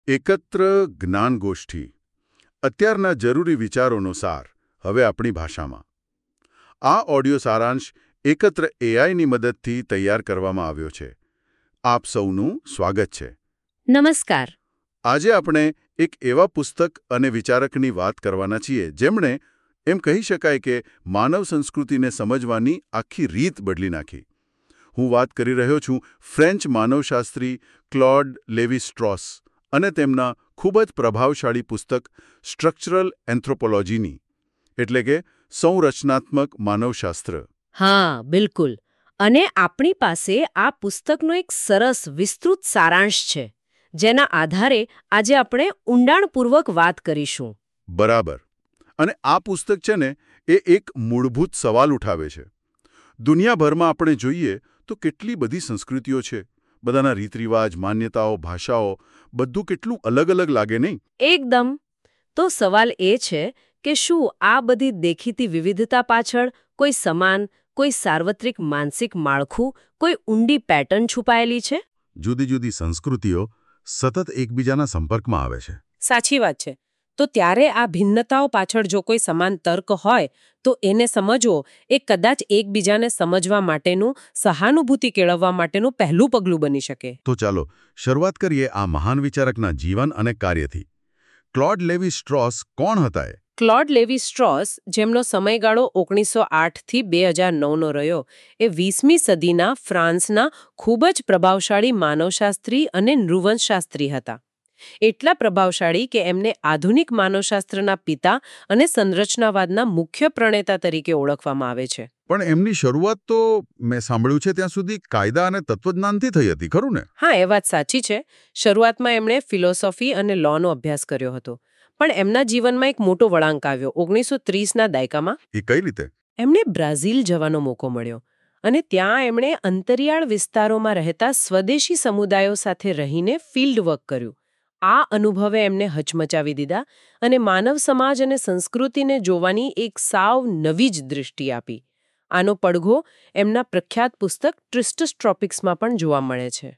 એકત્ર જ્ઞાનગોષ્ઠી અત્યારના જરૂરી વિચારોનો સાર હવે આપણી ભાષામાં. આ ઓડિયો સારાંશ એકત્ર એઆઈની મદદથી તૈયાર કરવામાં આવ્યો છે. આપ સૌનું સ્વાગત છે. નમસ્કાર. આજે આપણે એક એવા પુસ્તક અને વિચારકની વાત કરવાના છીએ જેમણે એમ કહી શકાય કે માનવ સંસ્કૃતિને સમજવાની આખી રીત બદલી નાખી. હું વાત કરી રહ્યો છું ફ્રેન્ચ માનવશાસ્ત્રી ક્લોડ લેવી સ્ટ્રોસ અને તેમના ખૂબ જ પ્રભાવશાળી પુસ્તક સ્ટ્રક્ચરલ એન્થ્રોપોલોજીની, એટલે કે સંરચનાત્મક માનવશાસ્ત્ર. હા, બિલકુલ. અને આપણી પાસે આ પુસ્તકનો એક સરસ વિસ્તૃત સારાંશ છે, જેના આધારે આજે આપણે ઊંડાણપૂર્વક વાત કરીશું. બરાબર. અને આ પુસ્તક છે ને, એ એક મૂળભૂત સવાલ ઉઠાવે છે. દુનિયાભરમાં આપણે જોઈએ તો કેટલી બધી સંસ્કૃતિઓ છે. બધાના રીતરિવાજ, માન્યતાઓ, ભાષાઓ, બધું કેટલું અલગ અલગ લાગે નહીં? એકદમ. તો સવાલ એ છે કે શું આ બધી દેખીતી વિવિધતા પાછળ કોઈ સમાન, કોઈ સાર્વત્રિક માનસિક માળખું, કોઈ ઊંડી પેટર્ન છુપાયેલી છે? જુદી જુદી સંસ્કૃતિઓ સતત એકબીજાના સંપર્કમાં આવે છે. સાચી વાત છે. તો ત્યારે આ ભિન્નતાઓ પાછળ જો કોઈ સમાન તર્ક હોય તો એને સમજવો એ કદાચ એકબીજાને સમજવા માટેનું, સહાનુભૂતિ કેળવવા માટેનું પહેલું પગલું બની શકે. તો ચાલો શરૂઆત કરીએ આ મહાન વિચારકના જીવન અને કાર્યથી. ક્લોડ લેવી સ્ટ્રોસ કોણ હતા એ? ક્લોડ લેવી સ્ટ્રોસ, જેમનો સમયગાળો 1908 થી 2009નો રહ્યો, એ 20મી સદીના ફ્રાન્સના ખૂબ જ પ્રભાવશાળી માનવશાસ્ત્રી અને નૃવંશશાસ્ત્રી હતા. એટલા પ્રભાવશાળી કે એમને આધુનિક માનવશાસ્ત્રના પિતા અને સંરચનાવાદના મુખ્ય પ્રણેતા તરીકે ઓળખવામાં આવે છે. પણ એમની શરૂઆત તો મેં સાંભળ્યું છે ત્યાં સુધી કાયદા અને તત્વજ્ઞાનથી થઈ હતી, ખરું ને? હા, એ વાત સાચી છે. શરૂઆતમાં એમણે ફિલોસોફી અને લોનો અભ્યાસ કર્યો હતો. પણ એમના જીવનમાં એક મોટો વળાંક આવ્યો 1930ના દાયકામાં. એ કઈ રીતે? એમને બ્રાઝિલ જવાનો મોકો મળ્યો અને ત્યાં એમણે અંતરિયાળ વિસ્તારોમાં રહેતા સ્વદેશી સમુદાયો સાથે રહીને ફિલ્ડ વર્ક કર્યું. આ અનુભવે એમને હચમચાવી દીધા અને માનવ સમાજ અને સંસ્કૃતિને જોવાની એક સાવ નવી જ દૃષ્ટિ આપી. આનો પડઘો એમના પ્રખ્યાત પુસ્તક ટ્રિસ્ટસ ટ્રોપિક્સમાં પણ જોવા મળે છે.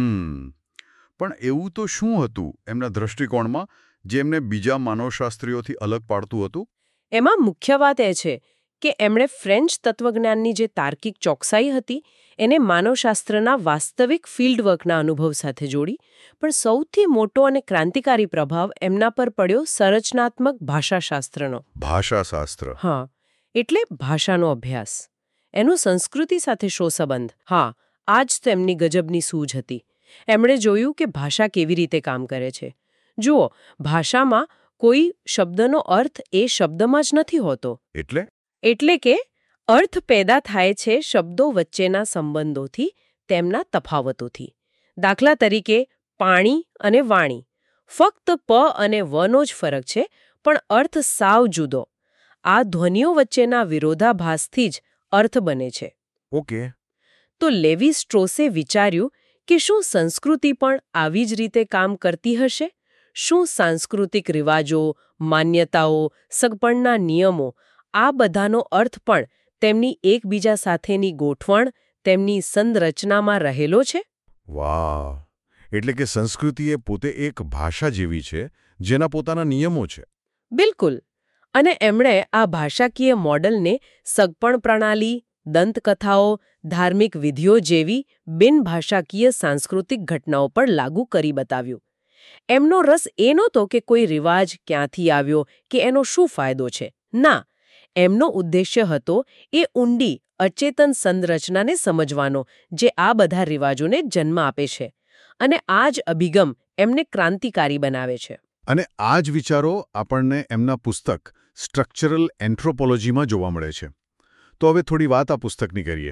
પણ એવું તો શું હતું એમના દ્રષ્ટિકોણમાં જે એમને બીજા માનવશાસ્ત્રીઓથી અલગ પાડતું હતું? એમાં મુખ્ય વાત એ છે કે એમણે ફ્રેન્ચ તત્વજ્ઞાનની જે તાર્કિક ચોકસાઈ હતી એને માનવશાસ્ત્રના વાસ્તવિક ફિલ્ડવર્કના અનુભવ સાથે જોડી. પણ સૌથી મોટો અને ક્રાંતિકારી પ્રભાવ એમના પર પડ્યો સંરચનાત્મક ભાષાશાસ્ત્રનો. ભાષાશાસ્ત્ર? હા, એટલે ભાષાનો અભ્યાસ. એનું સંસ્કૃતિ સાથે શો સંબંધ? હા, આ જ તો એમની ગજબની સૂઝ હતી. એમણે જોયું કે ભાષા કેવી રીતે કામ કરે છે. જુઓ, ભાષામાં કોઈ શબ્દનો અર્થ એ શબ્દમાં જ નથી હોતો. એટલે કે અર્થ પેદા થાય છે શબ્દો વચ્ચેના સંબંધોથી, તેમના તફાવતોથી. દાખલા તરીકે પાણી અને વાણી. ફક્ત પ અને વનો જ ફરક છે, પણ અર્થ સાવ જુદો. આ ધ્વનિઓ વચ્ચેના વિરોધાભાસથી જ અર્થ બને છે. ઓકે. તો લેવી સ્ટ્રોસે વિચાર્યું કે શું સંસ્કૃતિ પણ આવી જ રીતે કામ કરતી હશે? શું સાંસ્કૃતિક રિવાજો, માન્યતાઓ, સગપણના નિયમો, આ બધાનો અર્થ પણ તેમની એકબીજા સાથેની ગોઠવણ, તેમની સંરચનામાં રહેલો છે? વાહ! એટલે કે સંસ્કૃતિ એ પોતે એક ભાષા જેવી છે જેના પોતાના નિયમો છે. બિલકુલ. અને એમણે આ ભાષાકીય મોડલને સગપણ પ્રણાલી, દંતકથાઓ, ધાર્મિક વિધિઓ જેવી બિનભાષાકીય સાંસ્કૃતિક ઘટનાઓ પર લાગુ કરી બતાવ્યું. એમનો રસ એ નહોતો કે કોઈ રિવાજ ક્યાંથી આવ્યો કે એનો શું ફાયદો છે. ના, એમનો ઉદ્દેશ્ય હતો એ ઊંડી, અચેતન સંરચનાને સમજવાનો જે આ બધા રિવાજોને જન્મ આપે છે. અને આ જ અભિગમ એમને ક્રાંતિકારી બનાવે છે. અને આ જ વિચારો આપણને એમના પુસ્તક સ્ટ્રક્ચરલ એન્થ્રોપોલોજીમાં જોવા મળે છે. તો હવે થોડી વાત આ પુસ્તકની કરીએ.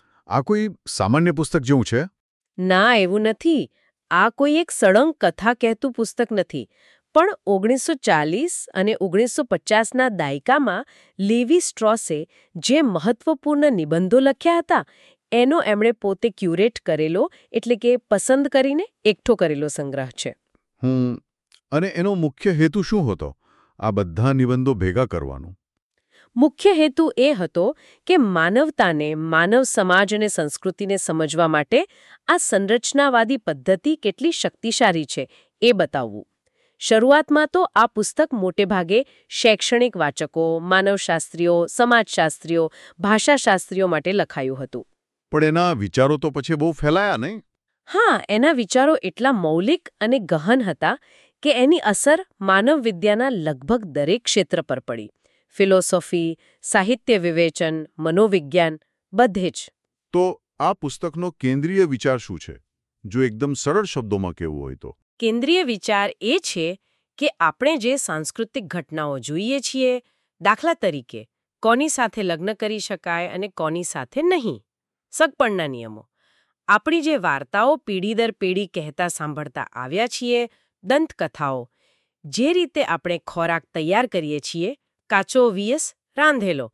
આ કોઈ સામાન્ય પુસ્તક જેવું છે? ના, એવું નથી. આ કોઈ એક સળંગ કથા કહેતું પુસ્તક નથી. પણ 1940 અને 1950ના દાયકામાં લેવી સ્ટ્રોસે જે મહત્વપૂર્ણ નિબંધો લખ્યા હતા એનો એમણે પોતે ક્યુરેટ કરેલો, એટલે કે પસંદ કરીને એકઠો કરેલો સંગ્રહ છે. અને એનો મુખ્ય હેતુ શું હતો આ બધા નિબંધો ભેગા કરવાનો? મુખ્ય હેતુ એ હતો કે માનવતાને, માનવ સમાજ અને સંસ્કૃતિને સમજવા માટે આ સંરચનાવાદી પદ્ધતિ કેટલી શક્તિશાળી છે એ બતાવવું. શરૂઆતમાં તો આ પુસ્તક મોટેભાગે શૈક્ષણિક વાચકો, માનવશાસ્ત્રીઓ, સમાજશાસ્ત્રીઓ, ભાષાશાસ્ત્રીઓ માટે લખાયું હતું. પણ એના વિચારો તો પછી બહુ ફેલાયા નહીં? હા, એના વિચારો એટલા મૌલિક અને ગહન હતા કે એની અસર માનવ વિદ્યાના લગભગ દરેક ક્ષેત્ર પર પડી. ફિલોસોફી, સાહિત્ય વિવેચન, મનોવિજ્ઞાન, બધે જ. તો આ પુસ્તકનો કેન્દ્રીય વિચાર શું છે, જો એકદમ સરળ શબ્દોમાં કહેવું હોય તો? કેન્દ્રીય વિચાર એ છે કે આપણે જે સાંસ્કૃતિક ઘટનાઓ જોઈએ છીએ, દાખલા તરીકે કોની સાથે લગ્ન કરી શકાય અને કોની સાથે નહીં, સગપણના નિયમો, આપણી જે વાર્તાઓ પેઢી દર પેઢી કહેતા સાંભળતા આવ્યા છીએ, દંતકથાઓ, જે રીતે આપણે ખોરાક તૈયાર કરીએ છીએ, કાચો વિયસ, રાંધેલો,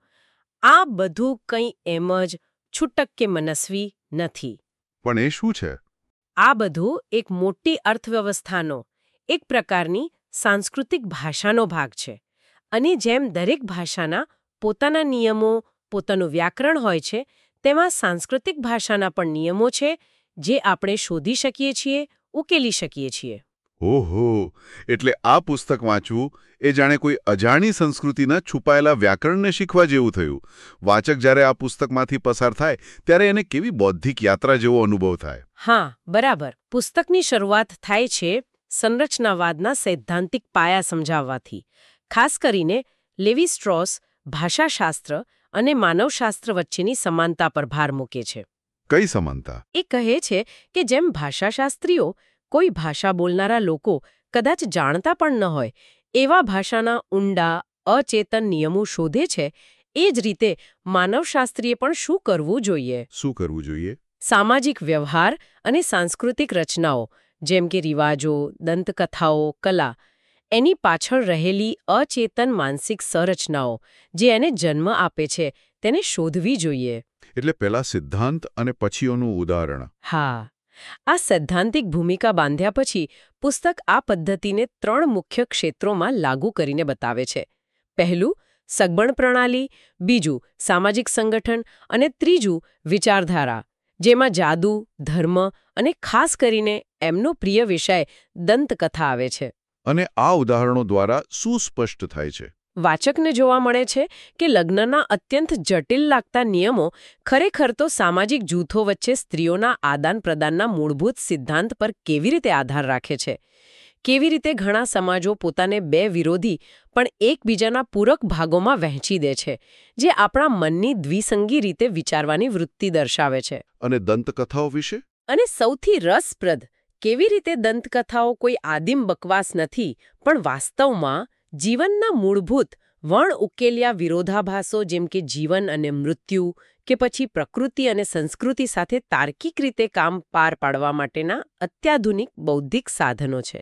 આ બધું કંઈ એમ જ છૂટક કે મનસ્વી નથી. પણ એ શું છે? આ બધું એક મોટી અર્થવ્યવસ્થાનો, એક પ્રકારની સાંસ્કૃતિક ભાષાનો ભાગ છે. અને જેમ દરેક ભાષાના પોતાના નિયમો, પોતાનું વ્યાકરણ હોય છે, તેમાં સાંસ્કૃતિક ભાષાના પણ નિયમો છે જે આપણે શોધી શકીએ છીએ, ઉકેલી શકીએ છીએ. ઓહો, એટલે આ પુસ્તક વાંચવું એ જાણે કોઈ અજાણી સંસ્કૃતિના છુપાયેલા વ્યાકરણને શીખવા જેવું થયું. વાચક જ્યારે આ પુસ્તકમાંથી પસાર થાય ત્યારે એને કેવી બૌદ્ધિક યાત્રા જેવો અનુભવ થાય? હા, બરાબર. પુસ્તકની શરૂઆત થાય છે સંરચનાવાદના સૈદ્ધાંતિક પાયા સમજાવવાથી. ખાસ કરીને લેવી સ્ટ્રોસ ભાષાશાસ્ત્ર અને માનવશાસ્ત્ર વચ્ચેની સમાનતા પર ભાર મૂકે છે. કઈ સમાનતા? એ કહે છે કે જેમ ભાષાશાસ્ત્રીઓ કોઈ ભાષા બોલનારા લોકો કદાચ જાણતા પણ ન હોય એવા ભાષાના ઊંડા, અચેતન નિયમો શોધે છે, એ જ રીતે માનવશાસ્ત્રીએ પણ શું કરવું જોઈએ? શું કરવું જોઈએ? સામાજિક વ્યવહાર અને સાંસ્કૃતિક રચનાઓ, જેમ કે રિવાજો, દંતકથાઓ, કલા, એની પાછળ રહેલી અચેતન માનસિક સંરચનાઓ જે એને જન્મ આપે છે, તેને શોધવી જોઈએ. એટલે પહેલા સિદ્ધાંત અને પછીઓનું ઉદાહરણ. હા, આ સૈદ્ધાંતિક ભૂમિકા બાંધ્યા પછી પુસ્તક આ પદ્ધતિને 3 મુખ્ય ક્ષેત્રોમાં લાગુ કરીને બતાવે છે. પહેલું, સગબણ પ્રણાલી, બીજું, સામાજિક સંગઠન અને ત્રીજું, વિચારધારા, જેમાં જાદુ, ધર્મ અને ખાસ કરીને એમનો પ્રિય વિષય દંતકથા આવે છે. અને આ ઉદાહરણો દ્વારા શું સ્પષ્ટ થાય છે? વાચકને જોવા મળે છે કે લગ્નના અત્યંત જટિલ લાગતા નિયમો ખરેખર તો સામાજિક જૂથો વચ્ચે સ્ત્રીઓના આદાન પ્રદાનના મૂળભૂત સિદ્ધાંત પર કેવી રીતે આધાર રાખે છે. કેવી રીતે ઘણા સમાજો પોતાને 2 વિરોધી પણ એકબીજાના પૂરક ભાગોમાં વહેંચી દે છે, જે આપણા મનની દ્વિસંગી રીતે વિચારવાની વૃત્તિ દર્શાવે છે. અને દંતકથાઓ વિશે? અને સૌથી રસપ્રદ, કેવી રીતે દંતકથાઓ કોઈ આદિમ બકવાસ નથી, પણ વાસ્તવમાં જીવનના મૂળભૂત વણ ઉકેલ્યા વિરોધાભાસો જેમ કે જીવન અને મૃત્યુ કે પછી પ્રકૃતિ અને સંસ્કૃતિ સાથે તાર્કિક રીતે કામ પાર પાડવા માટેના અત્યાધુનિક બૌદ્ધિક સાધનો છે.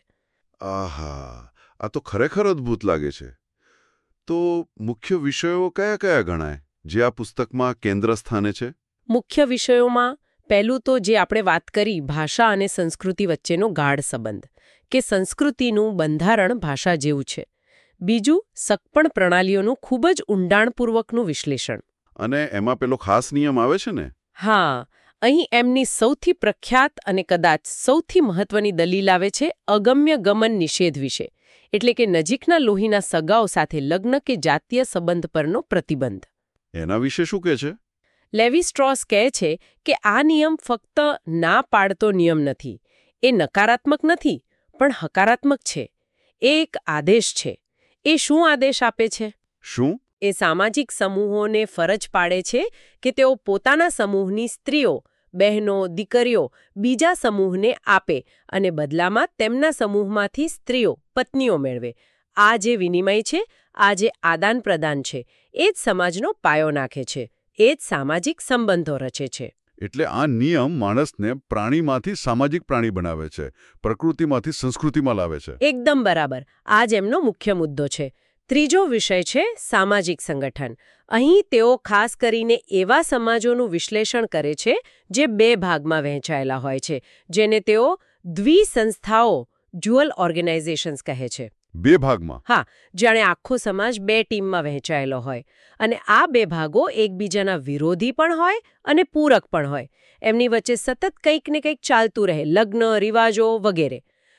આહા, આ તો ખરેખર અદ્ભુત લાગે છે. તો મુખ્ય વિષયો કયા કયા ગણાય જે આ પુસ્તકમાં કેન્દ્ર સ્થાને છે? મુખ્ય વિષયોમાં પહેલું તો જે આપણે વાત કરી, ભાષા અને સંસ્કૃતિ વચ્ચેનો ગાઢ સંબંધ, કે સંસ્કૃતિનું બંધારણ ભાષા જેવું છે. બીજું, સગપણ પ્રણાલીઓનું ખૂબ જ ઊંડાણપૂર્વકનું વિશ્લેષણ. અને એમાં પેલો ખાસ નિયમ આવે છે ને? હા, અહીં એમની સૌથી પ્રખ્યાત અને કદાચ સૌથી મહત્વની દલીલ આવે છે અગમ્ય ગમન નિષેધ વિશે, એટલે કે નજીકના લોહીના સગાઓ સાથે લગ્ન કે જાતીય સંબંધ પરનો પ્રતિબંધ. એના વિશે શું કહે છે? લેવી સ્ટ્રોસ કહે છે કે આ નિયમ ફક્ત ના પાડતો નિયમ નથી, એ નકારાત્મક નથી, પણ હકારાત્મક છે. એ એક આદેશ છે. એ શું આદેશ આપે છે? શું? એ સામાજિક સમૂહોને ફરજ પાડે છે કે તેઓ પોતાના સમૂહની સ્ત્રીઓ, બહેનો, દીકરીઓ બીજા સમૂહને આપે અને બદલામાં તેમના સમૂહમાંથી સ્ત્રીઓ, પત્નીઓ મેળવે. આ જે વિનિમય છે, આ જે આદાન પ્રદાન છે, એ જ સમાજનો પાયો નાખે છે, એ જ સામાજિક સંબંધો રચે છે. એટલે આ નિયમ માણસને પ્રાણીમાંથી સામાજિક પ્રાણી બનાવે છે, પ્રકૃતિમાંથી સંસ્કૃતિમાં લાવે છે. એકદમ બરાબર. આ જ એમનો મુખ્ય મુદ્દો છે. ત્રીજો વિષય છે સામાજિક સંગઠન. અહીં તેઓ ખાસ કરીને એવા સમાજોનું વિશ્લેષણ કરે છે જે 2 ભાગમાં વહેંચાયેલા હોય છે, જેને તેઓ દ્વિસંસ્થાઓ, ડ્યુઅલ ઓર્ગેનાઇઝેશન્સ કહે છે. 2 ભાગમાં? હા, જાણે આખો સમાજ 2 ટીમમાં વહેંચાયેલો હોય. અને આ 2 ભાગો એકબીજાના વિરોધી પણ હોય અને પૂરક પણ હોય. એમની વચ્ચે સતત કંઈક ને કંઈક ચાલતું રહે, લગ્ન, રિવાજો વગેરે.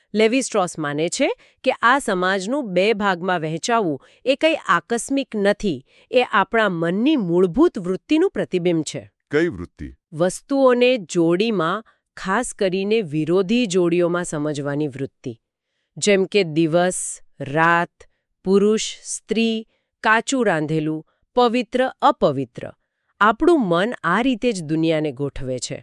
લેવી સ્ટ્રોસ માને છે કે આ સમાજનું 2 ભાગમાં વહેંચાવું એ કંઈ આકસ્મિક નથી, એ આપણા મનની મૂળભૂત વૃત્તિનું પ્રતિબિંબ છે. કઈ વૃત્તિ? વસ્તુઓને જોડીમાં, ખાસ કરીને વિરોધી જોડીઓમાં સમજવાની વૃત્તિ. જેમ કે દિવસ, રાત, પુરુષ, સ્ત્રી, કાચું રાંધેલું, પવિત્ર, અપવિત્ર. આપણું મન આ રીતે જ દુનિયાને ગોઠવે છે.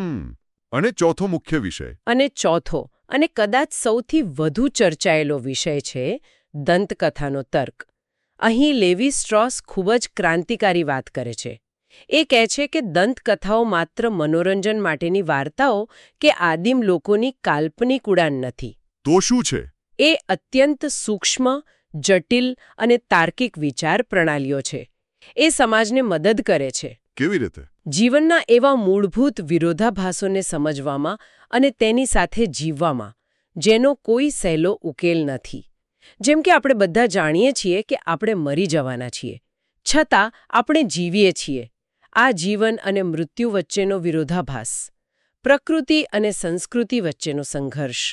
અને ચોથો મુખ્ય વિષય. અને ચોથો, અને કદાચ સૌથી વધુ ચર્ચાયેલો વિષય છે દંતકથાનો તર્ક. અહીં લેવી સ્ટ્રોસ ખૂબ જ ક્રાંતિકારી વાત કરે છે. એ કહે છે કે દંતકથાઓ માત્ર મનોરંજન માટેની વાર્તાઓ કે આદિમ લોકોની કાલ્પનિક ઉડાન નથી. તો શું છે? એ અત્યંત સૂક્ષ્મ, જટિલ અને તાર્કિક વિચાર પ્રણાલીઓ છે. એ સમાજને મદદ કરે છે. કેવી રીતે? જીવનના એવા મૂળભૂત વિરોધાભાસોને સમજવામાં અને તેની સાથે જીવવામાં, જેનો કોઈ સહેલો ઉકેલ નથી. જેમ કે આપણે બધા જાણીએ છીએ કે આપણે મરી જવાના છીએ, છતાં આપણે જીવીએ છીએ. આ જીવન અને મૃત્યુ વચ્ચેનો વિરોધાભાસ, પ્રકૃતિ અને સંસ્કૃતિ વચ્ચેનો સંઘર્ષ.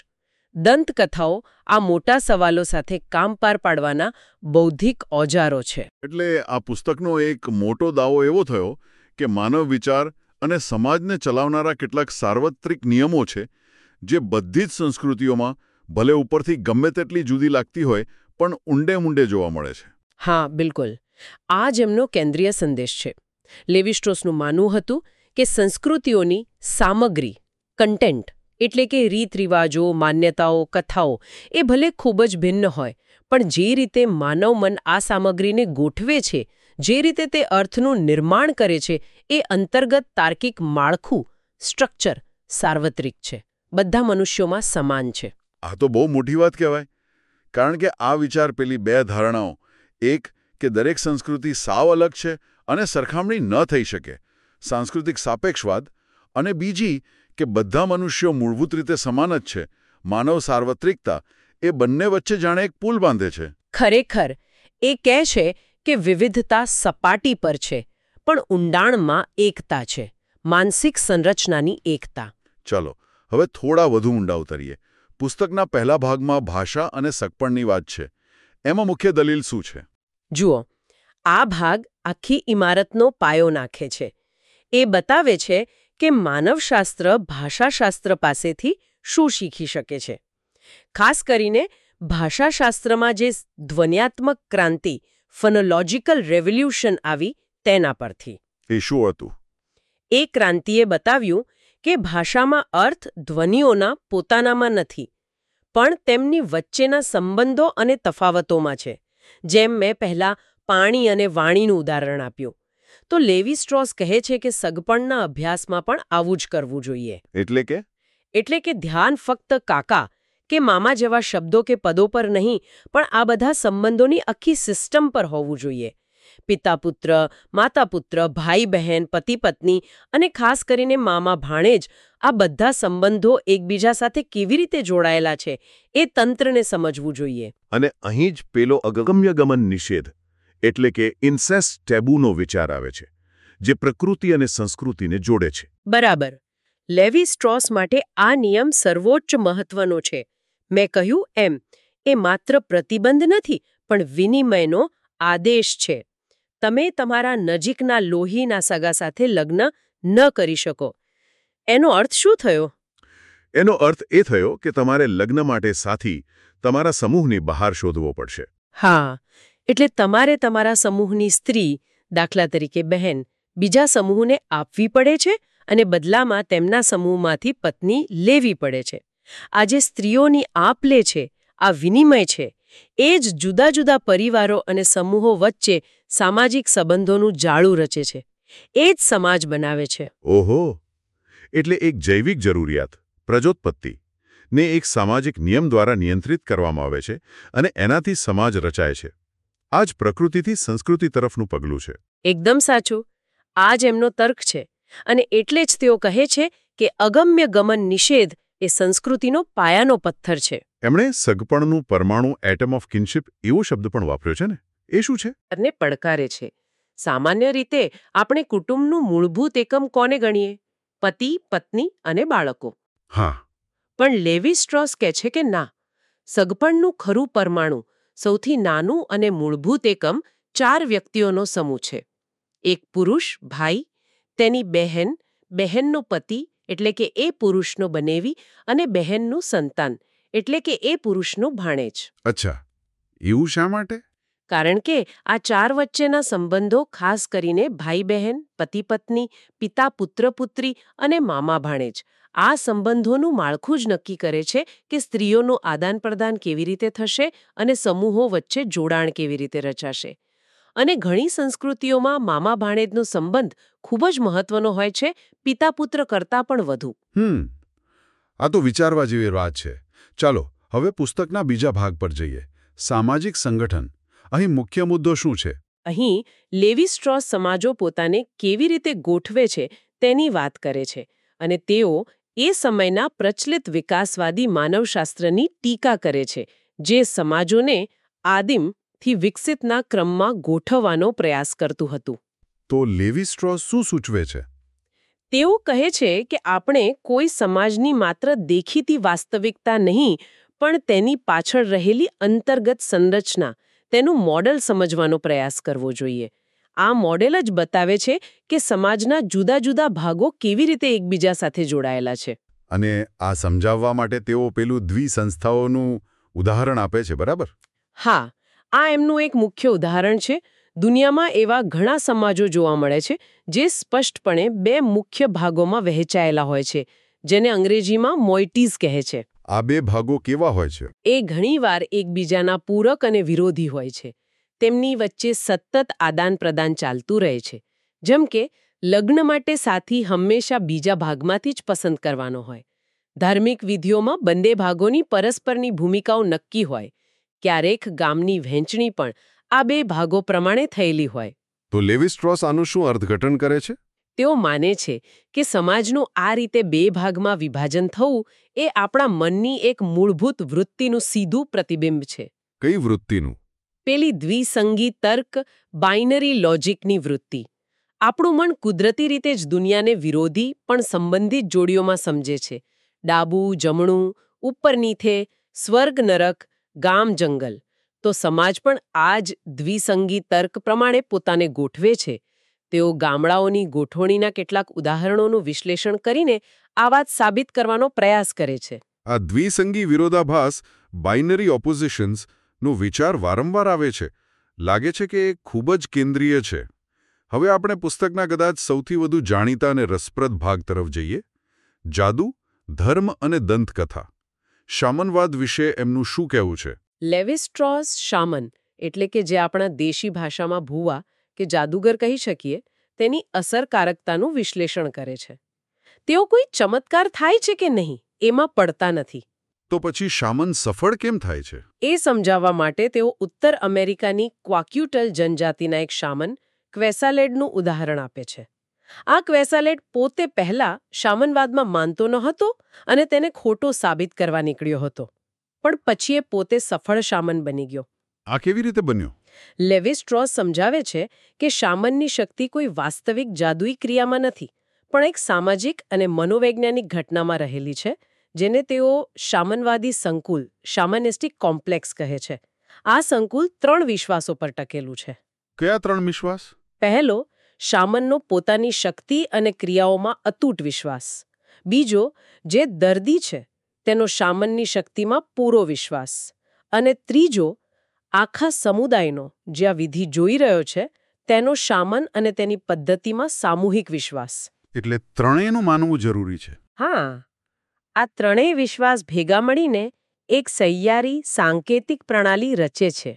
દંતકથાઓ આ મોટા સવાલો સાથે કામ પાર પાડવાના બૌદ્ધિક ઓજારો છે. એટલે આ પુસ્તકનો એક મોટો દાવો એવો થયો કે માનવ વિચાર અને સમાજને ચલાવનારા કેટલાક સાર્વત્રિક નિયમો છે જે બધી જ સંસ્કૃતિઓમાં ભલે ઉપરથી ગમે તેટલી જુદી લાગતી હોય પણ ઊંડે મૂંડે જોવા મળે છે. હા, બિલકુલ. આ જ એમનો કેન્દ્રીય સંદેશ છે. લેવી સ્ટ્રોસનું માનવું હતું કે સંસ્કૃતિઓની સામગ્રી, કન્ટેન્ટ, એટલે કે રીત રિવાજો, માન્યતાઓ, કથાઓ એ ભલે ખૂબ જ ભિન્ન હોય, પણ જે રીતે માનવ મન આ સામગ્રીને ગોઠવે છે, જે રીતે તે અર્થનું નિર્માણ કરે છે, એ અંતર્ગત તાર્કિક માળખું, સ્ટ્રક્ચર સાર્વત્રિક છે. બધા મનુષ્યોમાં સમાન છે. આ તો બહુ મોટી વાત કહેવાય. કારણ કે આ વિચાર પેલી 2 ધારણાઓ, એક કે દરેક સંસ્કૃતિ સાવ અલગ છે અને સરખામણી ન થઈ શકે, સાંસ્કૃતિક સાપેક્ષવાદ, અને બીજી કે બધા મનુષ્યો મૂળભૂત રીતે સમાન જ છે, માનવ સાર્વત્રિકતા, એ બંને વચ્ચે જાણે એક પુલ બાંધે છે. ખરેખર એ કહે છે કે વિવિધતા સપાટી પર છે, પણ ઊંડાણમાં એકતા છે, માનસિક સંરચનાની એકતા. ચલો હવે થોડા વધુ ઊંડા ઉતરીએ. પુસ્તકના પહેલા ભાગમાં ભાષા અને સગપણની વાત છે. એમાં મુખ્ય દલીલ શું છે? જુઓ, આ ભાગ આખી ઇમારતનો પાયો નાખે છે. એ બતાવે છે કે માનવશાસ્ત્ર ભાષાશાસ્ત્ર પાસેથી શું શીખી શકે છે. ખાસ કરીને ભાષાશાસ્ત્રમાં જે ધ્વન્યાત્મક ક્રાંતિ, ફોનોલોજીકલ રેવોલ્યુશન આવી તેના પરથી. એ શું હતું? એ ક્રાંતિએ બતાવ્યું કે ભાષામાં અર્થ ધ્વનિઓના પોતાનામાં નથી, પણ તેમની વચ્ચેના સંબંધો અને તફાવતોમાં છે. જેમ મેં પહેલા પાણી અને વાણીનું ઉદાહરણ આપ્યું, તો લેવી સ્ટ્રોસ કહે છે કે સગપણના અભ્યાસમાં પણ આવું જ કરવું જોઈએ. એટલે કે ધ્યાન ફક્ત કાકા કે મામા જેવા શબ્દો કે પદો પર નહીં, પણ આ બધા સંબંધોની આખી સિસ્ટમ પર હોવું જોઈએ. પિતા પુત્ર, માતા પુત્ર, ભાઈ બહેન, પતિ પત્ની અને ખાસ કરીને મામા ભાણેજ, આ બધા સંબંધો એકબીજા સાથે કેવી રીતે જોડાયેલા છે એ તંત્રને સમજવું જોઈએ. અને અહીં જ પેલો અગમ્ય ગમન નિષેધ એટલે કે ઇન્સેસ્ટ ટેબુનો વિચાર આવે છે, જે પ્રકૃતિ અને સંસ્કૃતિને જોડે છે. બરાબર. લેવી સ્ટ્રોસ માટે આ નિયમ સર્વોચ્ચ મહત્વનો છે. મેં કહ્યું એમ, એ માત્ર પ્રતિબંધ નથી, પણ વિનિમયનો આદેશ છે. તમે તમારા નજીકના લોહીના સગા સાથે લગ્ન ન કરી શકો. એનો અર્થ શું થયો? એનો અર્થ એ થયો કે તમારે લગ્ન માટે સાથી તમારા સમૂહની બહાર શોધવો પડશે. હા, એટલે તમારે તમારા સમૂહની સ્ત્રી, દાખલા તરીકે બહેન, બીજા સમૂહને આપવી પડે છે અને બદલામાં તેમના સમૂહમાંથી પત્ની લેવી પડે છે. આ જે સ્ત્રીઓની આપ લે છે, આ વિનિમય છે, એ જ જુદા જુદા પરિવારો અને સમૂહો વચ્ચે સામાજિક સંબંધોનું જાળું રચે છે. એ જ સમાજ બનાવે છે. ઓહો! એટલે એક જૈવિક જરૂરિયાત, પ્રજોત્પત્તિ, ને એક સામાજિક નિયમ દ્વારા નિયંત્રિત કરવામાં આવે છે અને એનાથી સમાજ રચાય છે. આ જ પ્રકૃતિથી સંસ્કૃતિ તરફનું પગલું છે. એકદમ સાચું. આ જ એમનો તર્ક છે. અને એટલે જ તેઓ કહે છે કે અગમ્ય ગમન નિષેધ એ સંસ્કૃતિનો પાયાનો પથ્થર છે. એમણે સગપણનું પરમાણુ એટમ ઓફ કિનશિપ એવો શબ્દ પણ વાપર્યો છે ને? એ શું છે? અને પડકારે છે. સામાન્ય રીતે આપણે કુટુંબનું મૂળભૂત એકમ કોને ગણીએ? પતિ, પત્ની અને બાળકો. હા. પણ લેવી સ્ટ્રોસ કહે છે કે ના, સગપણનું ખરું પરમાણુ, સૌથી નાનું અને મૂળભૂત એકમ 4 વ્યક્તિઓનો સમૂહ છે. એક પુરુષ, ભાઈ, તેની બહેન, બહેનનો પતિ એટલે કે એ પુરુષનો બનેવી, અને બહેનનું સંતાન એટલે કે એ પુરુષનું ભાણેજ. અચ્છા, એવું શા માટે? કારણ કે આ 4 વચ્ચેના સંબંધો ખાસ કરીને ભાઈ બહેન, પતિ પત્ની, પિતા પુત્ર પુત્રી અને મામા ભાણેજ, આ સંબંધોનું માળખું જ નક્કી કરે છે કે સ્ત્રીઓનું આદાન પ્રદાન કેવી રીતે થશે અને સમૂહો વચ્ચે જોડાણ કેવી રીતે રચાશે. અને ઘણી સંસ્કૃતિઓમાં મામા ભાણેજનો સંબંધ ખૂબ જ મહત્વનો હોય છે, પિતા પુત્ર કરતાં પણ વધુ. આ તો વિચારવા જેવી વાત છે. ચાલો હવે પુસ્તકના બીજા ભાગ પર જઈએ. સામાજિક સંગઠન. અહીં મુખ્ય મુદ્દો શું છે? અહીં લેવી સ્ટ્રોસ સમાજો પોતાને કેવી રીતે ગોઠવે છે તેની વાત કરે છે, અને તેઓ એ સમયના પ્રચલિત વિકાસવાદી માનવશાસ્ત્રની ટીકા કરે છે, જે સમાજોને આદિમથી વિકસિતના ક્રમમાં ગોઠવવાનો પ્રયાસ કરતું હતું. તો લેવી સ્ટ્રોસ શું સૂચવે છે? તેઓ કહે છે કે આપણે કોઈ સમાજની માત્ર દેખીતી વાસ્તવિકતા નહીં, પણ તેની પાછળ રહેલી અંતર્ગત સંરચના, તેનું મોડેલ સમજવાનો પ્રયાસ કરવો જોઈએ. આ મોડેલ જ બતાવે છે કે સમાજના જુદા જુદા ભાગો કેવી રીતે એકબીજા સાથે જોડાયેલા છે. અને આ સમજાવવા માટે તેઓ પેલું દ્વિસંસ્થાઓનું ઉદાહરણ આપે છે, બરાબર? હા, આ એમનું એક મુખ્ય ઉદાહરણ છે. દુનિયામાં એવા ઘણા સમાજો જોવા મળે છે જે સ્પષ્ટપણે 2 મુખ્ય ભાગોમાં વહેંચાયેલા હોય છે, જેને અંગ્રેજીમાં મોઇટીઝ કહે છે. આ 2 ભાગો કેવા હોય છે? એ ઘણીવાર એકબીજાના પૂરક અને વિરોધી હોય છે. તેમની વચ્ચે સતત આદાન પ્રદાન ચાલતું રહે છે. જેમ કે લગ્ન માટે સાથી હંમેશા બીજા ભાગમાંથી જ પસંદ કરવાનો હોય. ધાર્મિક વિધિઓમાં બંને ભાગોની પરસ્પરની ભૂમિકાઓ નક્કી હોય. ક્યારેક ગામની વહેંચણી પણ આ 2 ભાગો પ્રમાણે થયેલી હોય. તો લેવી સ્ટ્રોસ આનું શું અર્થઘટન કરે છે? તેઓ માને છે કે સમાજનું આ રીતે 2 ભાગમાં વિભાજન થવું એ આપણા મનની એક મૂળભૂત વૃત્તિનું સીધું પ્રતિબિંબ છે. કઈ વૃત્તિનું? પેલી દ્વિસંગી તર્ક, બાઇનરી લોજિકની વૃત્તિ. આપણું મન કુદરતી રીતે જ દુનિયાને વિરોધી પણ સંબંધિત જોડીઓમાં સમજે છે. ડાબું, જમણું, ઉપર નીચે, સ્વર્ગ નરક, ગામ જંગલ. તો સમાજ પણ આ જ દ્વિસંગી તર્ક પ્રમાણે પોતાને ગોઠવે છે. તેઓ ગામડાઓની ગોઠવણીના કેટલાક ઉદાહરણોનું વિશ્લેષણ કરીને આ વાત સાબિત કરવાનો પ્રયાસ કરે છે. આ દ્વિસંગી વિરોધાભાસ, બાઇનરી ઓપોઝિશન્સ નો વિચાર વારંવાર આવે છે. લાગે છે કે એ ખૂબ જ કેન્દ્રીય છે. હવે આપણે પુસ્તકના કદાચ સૌથી વધુ જાણીતા અને રસપ્રદ ભાગ તરફ જઈએ. જાદુ, ધર્મ અને દંતકથા. શામનવાદ વિશે એમનું શું કહેવું છે? લેવી સ્ટ્રોસ શામન એટલે કે જે આપણા દેશી ભાષામાં ભૂવા કે જાદુગર કહી શકીએ, તેની અસરકારકતાનું વિશ્લેષણ કરે છે. તેઓ કોઈ ચમત્કાર થાય છે કે નહીં એમાં પડતા નથી. તો પછી શામન સફળ કેમ થાય છે? એ સમજાવવા માટે તેઓ ઉત્તર અમેરિકાની ક્વાક્યુટલ જનજાતિના એક શામન ક્વેસાલેડનું ઉદાહરણ આપે છે. આ ક્વેસાલેડ પોતે પહેલા શામનવાદમાં માનતો ન હતો અને તેને ખોટો સાબિત કરવા નીકળ્યો હતો. પણ પછી એ પોતે સફળ શામન બની ગયો. આ કેવી રીતે બન્યો? લેવી સ્ટ્રોસ સમજાવે છે કે શામનની શક્તિ કોઈ વાસ્તવિક જાદુઈ ક્રિયામાં નથી, પણ એક સામાજિક અને મનોવૈજ્ઞાનિક ઘટનામાં રહેલી છે, જેને તેઓ શામનવાદી સંકુલ, શામનિસ્ટિક કોમ્પ્લેક્સ કહે છે. આ સંકુલ 3 વિશ્વાસો પર ટકેલું છે. કયા 3 વિશ્વાસ? પહેલો, શામનનો પોતાની શક્તિ અને ક્રિયાઓમાં અતૂટ વિશ્વાસ. બીજો, જે દર્દી છે તેનો શામનની શક્તિમાં પૂરો વિશ્વાસ. અને ત્રીજો, આખા સમુદાયનો, જે આ વિધિ જોઈ રહ્યો છે, તેનો શામન અને તેની પદ્ધતિમાં સામૂહિક વિશ્વાસ. એટલે ત્રણેયનું માનવું જરૂરી છે. હા, આ ત્રણેય વિશ્વાસ ભેગા મળીને એક સહિયારી સાંકેતિક પ્રણાલી રચે છે.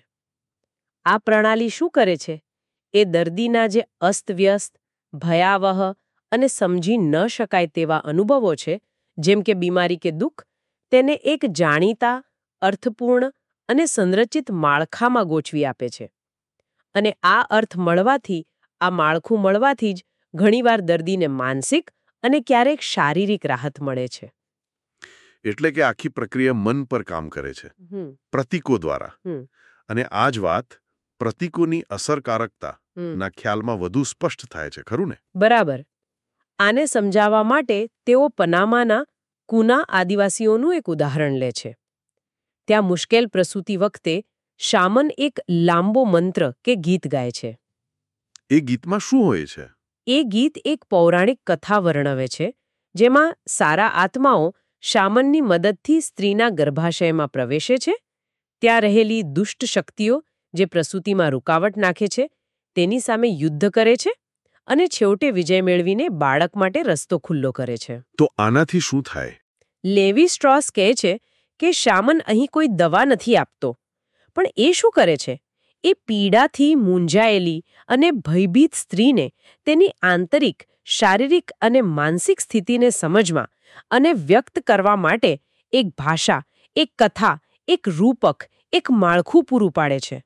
આ પ્રણાલી શું કરે છે? એ દર્દીના જે અસ્તવ્યસ્ત, ભયાવહ અને સમજી ન શકાય તેવા અનુભવો છે, જેમ કે બીમારી કે દુઃખ, તેને એક જાણીતા, અર્થપૂર્ણ અને સંરચિત માળખામાં ગોઠવી આપે છે. અને આ અર્થ મળવાથી, આ માળખું મળવાથી જ ઘણીવાર દર્દીને માનસિક અને ક્યારેક શારીરિક રાહત મળે છે. એટલે કે આખી પ્રક્રિયા મન પર કામ કરે છે, પ્રતીકો દ્વારા. અને આ જ વાત પ્રતીકોની અસરકારકતાના ખ્યાલમાં વધુ સ્પષ્ટ થાય છે, ખરું ને? બરાબર. આને સમજાવવા માટે તેઓ પનામાના કુના આદિવાસીઓનું એક ઉદાહરણ લે છે. ત્યાં મુશ્કેલ પ્રસૂતિ વખતે શામન એક લાંબો મંત્ર કે ગીત ગાય છે. એ ગીતમાં શું હોય છે? એ ગીત એક પૌરાણિક કથા વર્ણવે છે, જેમાં સારા આત્માઓ શામનની મદદથી સ્ત્રીના ગર્ભાશયમાં પ્રવેશે છે, ત્યાં રહેલી દુષ્ટ શક્તિઓ જે પ્રસૂતિમાં રૂકાવટ નાખે છે તેની સામે યુદ્ધ કરે છે અને છેવટે વિજય મેળવીને બાળક માટે રસ્તો ખુલ્લો કરે છે. તો આનાથી શું થાય? લેવી સ્ટ્રોસ કહે છે કે શામન અહીં કોઈ દવા નથી આપતો, પણ એ શું કરે છે? એ પીડાથી મૂંઝાયેલી અને ભયભીત સ્ત્રીને તેની આંતરિક, શારીરિક અને માનસિક સ્થિતિને સમજવા અને વ્યક્ત કરવા માટે એક ભાષા, એક કથા, એક રૂપક, એક માળખું પૂરું પાડે છે.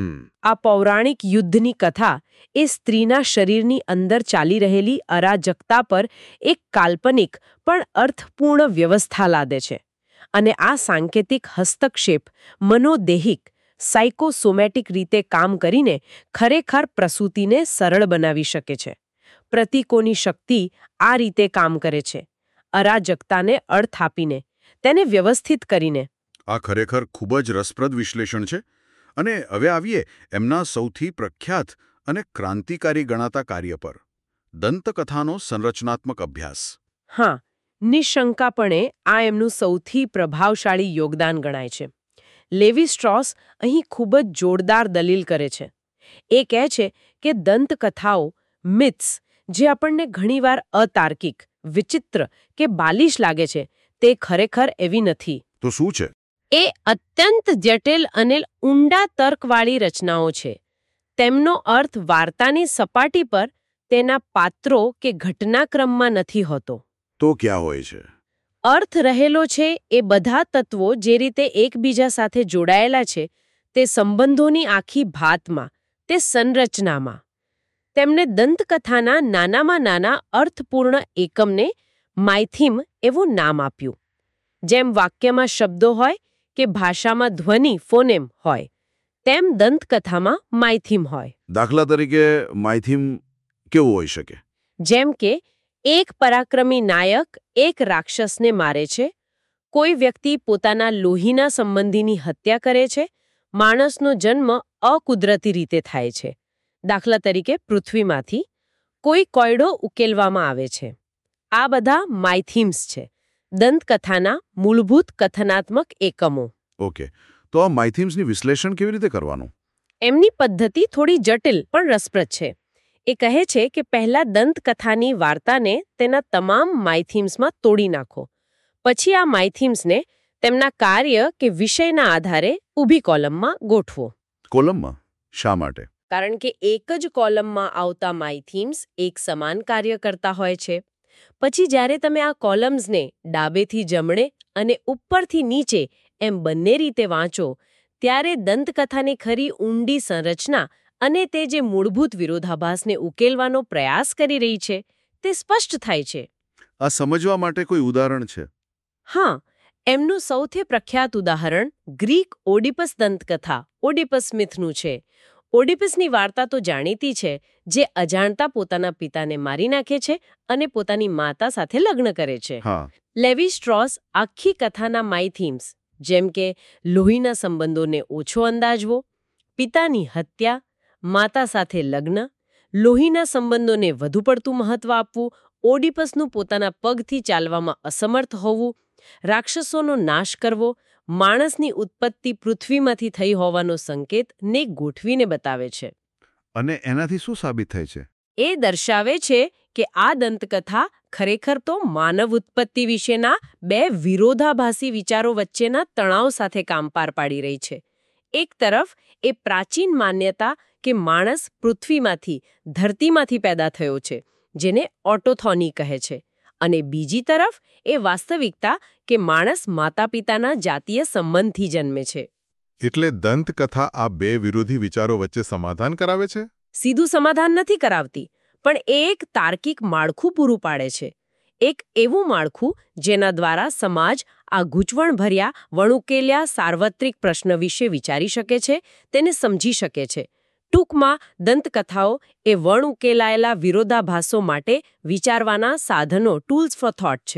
આ પૌરાણિક યુદ્ધની કથા એ સ્ત્રીના શરીરની અંદર ચાલી રહેલી અરાજકતા પર એક કાલ્પનિક પણ અર્થપૂર્ણ વ્યવસ્થા લાદે છે. અને આ સાંકેતિક હસ્તક્ષેપ મનોદેહિક, સાયકોસોમેટિક રીતે કામ કરીને ખરેખર પ્રસૂતિને સરળ બનાવી શકે છે. પ્રતીકોની શક્તિ આ રીતે કામ કરે છે, અરાજકતાને અર્થ આપીને, તેને વ્યવસ્થિત કરીને. આ ખરેખર ખૂબ જ રસપ્રદ વિશ્લેષણ છે. અને હવે આવીએ એમના સૌથી પ્રખ્યાત અને ક્રાંતિકારી ગણાતા કાર્ય પર, દંતકથાનો સંરચનાત્મક અભ્યાસ. હા, નિઃશંકાપણે આ એમનું સૌથી પ્રભાવશાળી યોગદાન ગણાય છે. લેવી સ્ટ્રોસ અહીં ખૂબ જ જોરદાર દલીલ કરે છે. એ કહે છે કે દંતકથાઓ, મિથ્સ, જે આપણને ઘણીવાર અતાર્કિક, વિચિત્ર કે બાલિશ લાગે છે, તે ખરેખર એવી નથી. તો શું છે? એ અત્યંત જટિલ અને ઊંડા તર્કવાળી રચનાઓ છે. તેમનો અર્થ વાર્તાની સપાટી પર તેના પાત્રો કે ઘટનાક્રમમાં નથી હોતો. તો ક્યાં હોય છે? અર્થ રહેલો છે એ બધા તત્વો જે રીતે એકબીજા સાથે જોડાયેલા છે તે સંબંધોની આખી ભાતમાં, તે સંરચનામાં. તેમણે દંતકથાના નાનામાં નાના અર્થપૂર્ણ એકમને માયથીમ એવું નામ આપ્યું. જેમ વાક્યમાં શબ્દો હોય કે ભાષામાં ધ્વનિ ફોનેમ હોય, તેમ દંતકથામાં માયથીમ હોય. દાખલા તરીકે માયથીમ કેવું હોઈ શકે? જેમ કે એક પરાક્રમી નાયક એક રાક્ષસને મારે છે, કોઈ વ્યક્તિ પોતાના લોહીના સંબંધીની હત્યા કરે છે, માણસનો જન્મ અકુદરતી રીતે થાય છે. દાખલા તરીકે પૃથ્વીમાંથી કોઈ કોયડો ઉકેલવામાં આવે છે. આ બધા માયથીમ્સ છે, દંતકથાના મૂળભૂત કથનાત્મક એકમો. ઓકે, તો આ માયથીમ્સની વિશ્લેષણ કેવી રીતે કરવાનું? એમની પદ્ધતિ થોડી જટિલ પણ રસપ્રદ છે. એ કહે છે કે પહેલા દંતકથાની વાર્તાને તેના તમામ માયથીમ્સમાં તોડી નાખો. પછી આ માયથીમ્સને તેમના કાર્ય કે વિષયના આધારે ઊભી કોલમમાં ગોઠવો. કોલમમાં? શા માટે? કારણ કે એક જ કોલમમાં આવતા માયથીમ્સ એક સમાન કાર્ય કરતા હોય છે. પછી જ્યારે તમે આ કોલમ્સને ડાબેથી જમણે અને ઉપરથી નીચે એમ બંને રીતે વાંચો, ત્યારે દંતકથાની ખરી ઊંડી સંરચના અને તે જે મૂળભૂત વિરોધાભાસને ઉકેલવાનો પ્રયાસ કરી રહી છે તે સ્પષ્ટ થાય છે. આ સમજવા માટે કોઈ ઉદાહરણ છે? હા, એમનું સૌથી પ્રખ્યાત ઉદાહરણ ગ્રીક ઓડિપસ દંતકથા, ઓડિપસ મિથનું છે. ઓડિપસની વાર્તા તો જાણીતી છે, જે અજાણતા પોતાના પિતાને મારી નાખે છે અને પોતાની માતા સાથે લગ્ન કરે છે. લેવી સ્ટ્રોસ આખી કથાના માયથીમ્સ, જેમ કે લોહીના સંબંધોને ઓછો અંદાજવો, પિતાની હત્યા, માતા સાથે લગ્ન, લોહીના સંબંધોને વધુ પડતું મહત્વ આપવું, ઓડિપસનું પોતાના પગથી ચાલવામાં અસમર્થ હોવું, રાક્ષસોનો નાશ કરવો, માણસની ઉત્પત્તિ પૃથ્વીમાંથી થઈ હોવાનો સંકેત ને ગોઠવીને બતાવે છે. અને એનાથી શું સાબિત થાય છે? એ દર્શાવે છે કે આ દંતકથા ખરેખર તો માનવ ઉત્પત્તિ વિશેના બે વિરોધાભાસી વિચારો વચ્ચેના તણાવ સાથે કામ પાર પાડી રહી છે. એક તરફ એ પ્રાચીન માન્યતા કે માણસ પૃથ્વીમાંથી, ધરતીમાંથી પેદા થયો છે, જેને ઓટોથોની કહે છે, અને બીજી તરફ એ વાસ્તવિકતા કે માણસ માતા-પિતાના જાતીય સંબંધથી જન્મે છે. એટલે દંતકથા આ બે વિરોધી વિચારો વચ્ચે સમાધાન કરાવે છે? સીધું સમાધાન નથી કરાવતી, પણ એ એક તાર્કિક માળખું પૂરું પાડે છે. એક એવું માળખું જેના દ્વારા સમાજ આ ગૂંચવણભર્યા, વણુકેલ્યા સાર્વત્રિક પ્રશ્ન વિશે વિચારી શકે છે, તેને સમજી શકે છે. ટૂંકમાં દંતકથાઓ એ વણુકેલાયેલા વિરોધાભાસો માટે વિચારવાના સાધનો, ટૂલ્સ ફોર થોટ છે.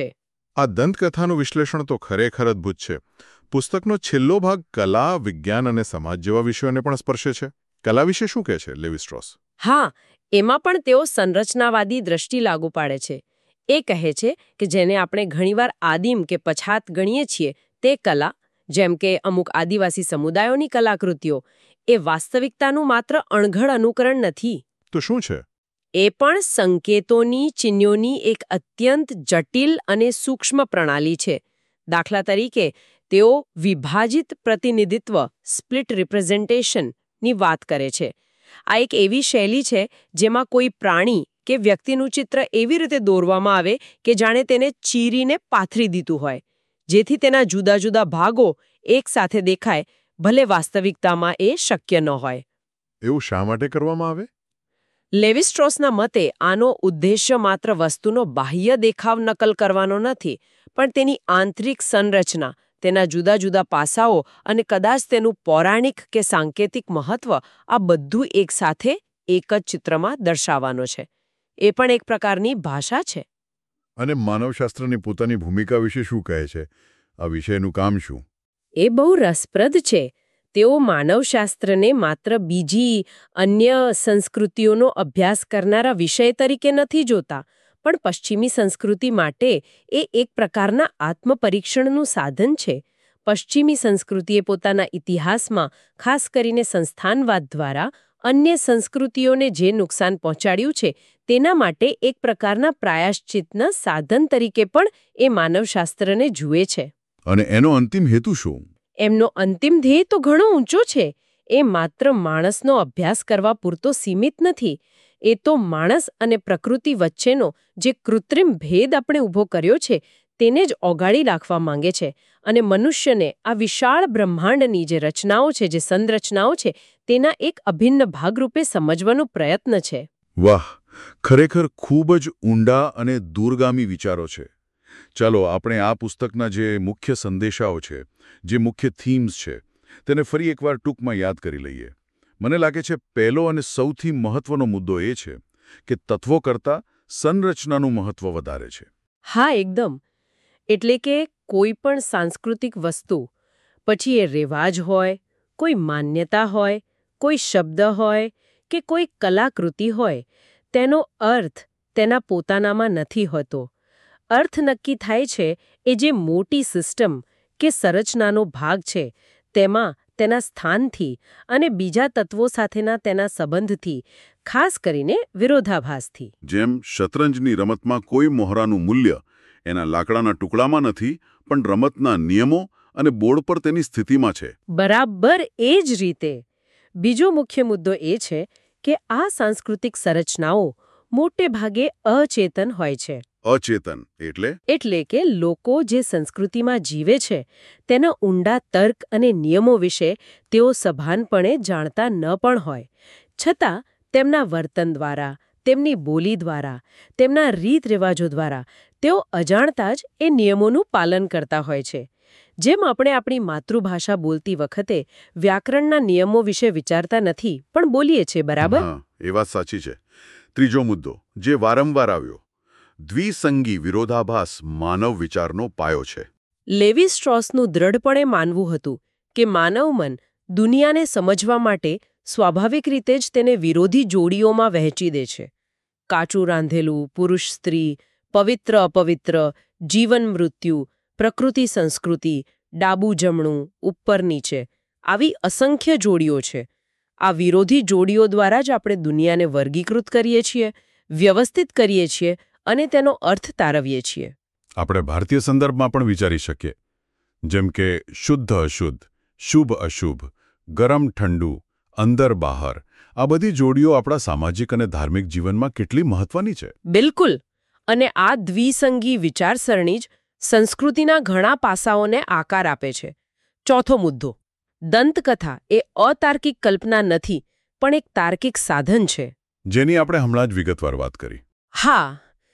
આ દંતકથાનું વિશ્લેષણ તો ખરેખર અદ્ભુત છે. પુસ્તકનો છેલ્લો ભાગ કલા, વિજ્ઞાન અને સમાજ જેવા વિષયોને પણ સ્પર્શે છે. કલા વિશે શું કહે છે લેવી-સ્ટ્રોસ? હા, એમાં પણ તેઓ સંરચનાવાદી દ્રષ્ટિ લાગુ પાડે છે. એ કહે છે કે જેને આપણે ઘણીવાર આદિમ કે પછાત ગણીએ છીએ તે કલા, જેમ કે અમુક આદિવાસી સમુદાયોની કલાકૃતિઓ, એ વાસ્તવિકતાનું માત્ર અણઘડ અનુકરણ નથી. તો શું છે? એ પણ સંકેતોની, ચિહ્નોની એક અત્યંત જટિલ અને સૂક્ષ્મ પ્રણાલી છે. દાખલા તરીકે તેઓ વિભાજિત પ્રતિનિધિત્વ, સ્પ્લિટ રિપ્રેઝન્ટેશન ની વાત કરે છે. આ એક એવી શૈલી છે જેમાં કોઈ પ્રાણી કે વ્યક્તિનું ચિત્ર એવી રીતે દોરવામાં આવે કે જાણે તેને ચીરીને પાથરી દીધું હોય, જેથી તેના જુદા જુદા ભાગો એક સાથે દેખાય, ભલે વાસ્તવિકતામાં એ શક્ય ન હોય. એવું શા માટે કરવામાં આવે? લેવી-સ્ટ્રોસના મતે આનો ઉદ્દેશ્ય માત્ર વસ્તુનો બાહ્ય દેખાવ નકલ કરવાનો નથી, પણ તેની આંતરિક સંરચના, તેના જુદા જુદા પાસાઓ અને કદાચ તેનું પૌરાણિક કે સાંકેતિક મહત્વ, આ બધું એકસાથે એક જ ચિત્રમાં દર્શાવવાનો છે. એ પણ એક પ્રકારની ભાષા છે. અને માનવશાસ્ત્રની પોતાની ભૂમિકા વિશે શું કહે છે? આ વિષયનું કામ શું? એ બહુ રસપ્રદ છે. તેઓ માનવશાસ્ત્રને માત્ર બીજી અન્ય સંસ્કૃતિઓનો અભ્યાસ કરનારા વિષય તરીકે નથી જોતા, પણ પશ્ચિમી સંસ્કૃતિ માટે એ એક પ્રકારના આત્મપરીક્ષણનું સાધન છે. પશ્ચિમી સંસ્કૃતિએ પોતાના ઇતિહાસમાં, ખાસ કરીને સંસ્થાનવાદ દ્વારા, અન્ય સંસ્કૃતિઓને જે નુકસાન પહોંચાડ્યું છે તેના માટે એક પ્રકારના પ્રાયશ્ચિતના સાધન તરીકે પણ એ માનવશાસ્ત્રને જુએ છે. અને એનો અંતિમ હેતુ શું? એમનો અંતિમ ધ્યેય તો ઘણો ઊંચો છે. એ માત્ર માણસનો અભ્યાસ કરવા પૂરતો સીમિત નથી. એ તો માણસ અને પ્રકૃતિ વચ્ચેનો જે કૃત્રિમ ભેદ આપણે ઊભો કર્યો છે તેને જ ઓગાળી રાખવા માંગે છે, અને મનુષ્યને આ વિશાળ બ્રહ્માંડની જે રચનાઓ છે, જે સંરચનાઓ છે, તેના એક અભિન્ન ભાગરૂપે સમજવાનો પ્રયત્ન છે. વાહ, ખરેખર ખૂબ જ ઊંડા અને દૂરગામી વિચારો છે. ચાલો આપણે આ પુસ્તકના જે મુખ્ય સંદેશાઓ છે, જે મુખ્ય થીમ્સ છે, તેને ફરી એકવાર ટૂંકમાં યાદ કરી લઈએ. મને લાગે છે પહેલો અને સૌથી મહત્વનો મુદ્દો એ છે કે તત્વો કરતાં સંરચનાનું મહત્વ વધારે છે. હા, એકદમ. એટલે કે કોઈ પણ સાંસ્કૃતિક વસ્તુ, પછી એ રિવાજ હોય, કોઈ માન્યતા હોય, કોઈ શબ્દ હોય કે કોઈ કલાકૃતિ હોય, તેનો અર્થ તેના પોતાનામાં નથી હોતો. અર્થ નક્કી થાય છે એ જે મોટી સિસ્ટમ કે સંરચનાનો ભાગ છે તેમાં, તેના સ્થાનથી અને બીજા તત્વો સાથેના તેના સંબંધથી, ખાસ કરીને વિરોધાભાસથી. જેમ શતરંજની રમતમાં કોઈ મોહરાનું મૂલ્ય એના લાકડાના ટુકડામાં નથી, પણ રમતના નિયમો અને બોર્ડ પર તેની સ્થિતિમાં છે. બરાબર એ જ રીતે બીજો મુખ્ય મુદ્દો એ છે કે આ સાંસ્કૃતિક સંરચનાઓ મોટે ભાગે અચેતન હોય છે. અચેતન એટલે કે લોકો જે સંસ્કૃતિમાં જીવે છે તેના ઊંડા તર્ક અને નિયમો વિશે તેઓ સભાનપણે જાણતા ન પણ હોય, છતાં તેમના વર્તન દ્વારા, તેમની બોલી દ્વારા, તેમના રીત રિવાજો દ્વારા તેઓ અજાણતા જ એ નિયમોનું પાલન કરતા હોય છે. જેમ આપણે આપણી માતૃભાષા બોલતી વખતે વ્યાકરણના નિયમો વિશે વિચારતા નથી, પણ બોલીએ છીએ, બરાબર? એ વાત સાચી છે. ત્રીજો મુદ્દો જે વારંવાર આવ્યો, દ્વિસંગી વિરોધાભાસ માનવ વિચારનો પાયો છે. લેવી-સ્ટ્રોસનું દ્રઢપણે માનવું હતું કે માનવ મન દુનિયાને સમજવા માટે સ્વાભાવિક રીતે જ તેને વિરોધી જોડીઓમાં વહેંચી દે છે. કાચું રાંધેલું, પુરુષ સ્ત્રી, પવિત્ર અપવિત્ર, જીવન મૃત્યુ, પ્રકૃતિ સંસ્કૃતિ, ડાબું જમણું, ઉપર નીચે, આવી અસંખ્ય જોડીઓ છે. આ વિરોધી જોડીઓ દ્વારા જ આપણે દુનિયાને વર્ગીકૃત કરીએ છીએ, વ્યવસ્થિત કરીએ છીએ અને તેનો અર્થ તારવીએ છીએ. આપણે ભારતીય સંદર્ભમાં પણ વિચારી શકીએ, જેમ કે શુદ્ધ અશુદ્ધ, શુભ અશુભ, ગરમ ઠંડુ, અંદર બહાર, આ બધી જોડીઓ આપણા સામાજિક અને ધાર્મિક જીવનમાં કેટલી મહત્વની છે. બિલકુલ. અને આ દ્વિસંગી વિચારસરણી જ સંસ્કૃતિના ઘણા પાસાઓને આકાર આપે છે. ચોથો મુદ્દો, દંતકથા એ અતાર્કિક કલ્પના નથી, પણ એક તાર્કિક સાધન છે. જેની આપણે હમણાં જ વિગતવાર વાત કરી. હા,